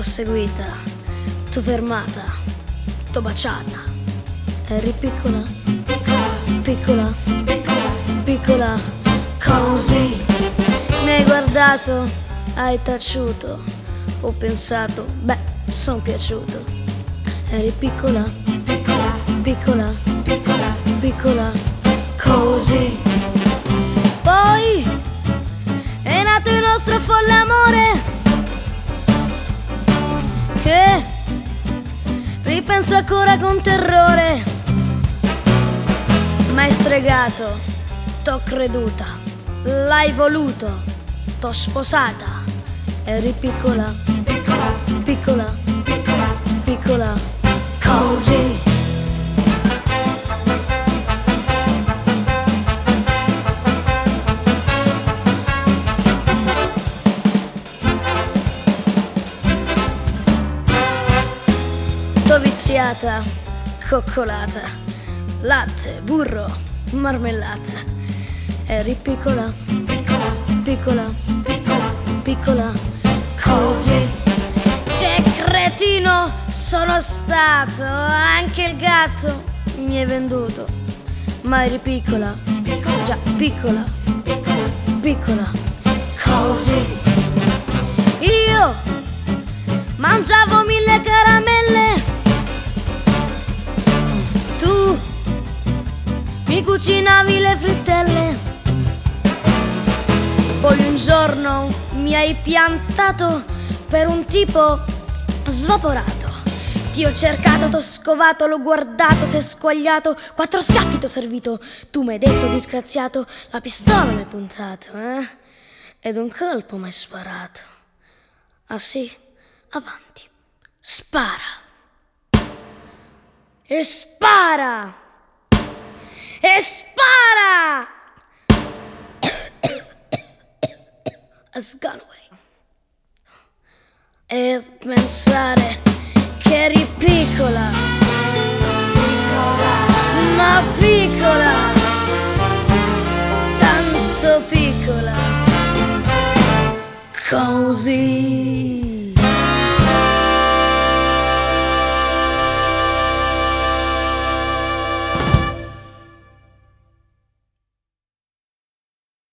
seguita, t'ho fermata, t'ho baciata. Eri piccola, piccola, piccola, piccola, così. Mi hai guardato, hai taciuto, ho pensato, beh, son piaciuto. Eri piccola, piccola, piccola, piccola, piccola, così. Poi è nato il nostro folle amore, che ripenso ancora con terrore. M'hai stregato, t'ho creduta, l'hai voluto, t'ho sposata. Eri piccola, piccola, piccola, piccola, piccola, così. T'ho viziata, coccolata, latte, burro, marmellata. Eri piccola, piccola, piccola, piccola, piccola, così. Che cretino sono stato, anche il gatto mi hai venduto. Ma eri piccola, piccola, già piccola, piccola, piccola, così. Io mangiavo 1000 caramelle, tu mi cucinavi le frittelle. Poi un giorno mi hai piantato per un tipo svaporato. Ti ho cercato, t'ho scovato, l'ho guardato, t'hai squagliato. 4 schiaffi t'ho servito, tu mi hai detto disgraziato. La pistola mi hai puntato, ed un colpo mi hai sparato. Ah sì? Avanti, spara. E spara! E spara! Has gone away. E pensare che eri piccola, ma piccola, tanto piccola, così.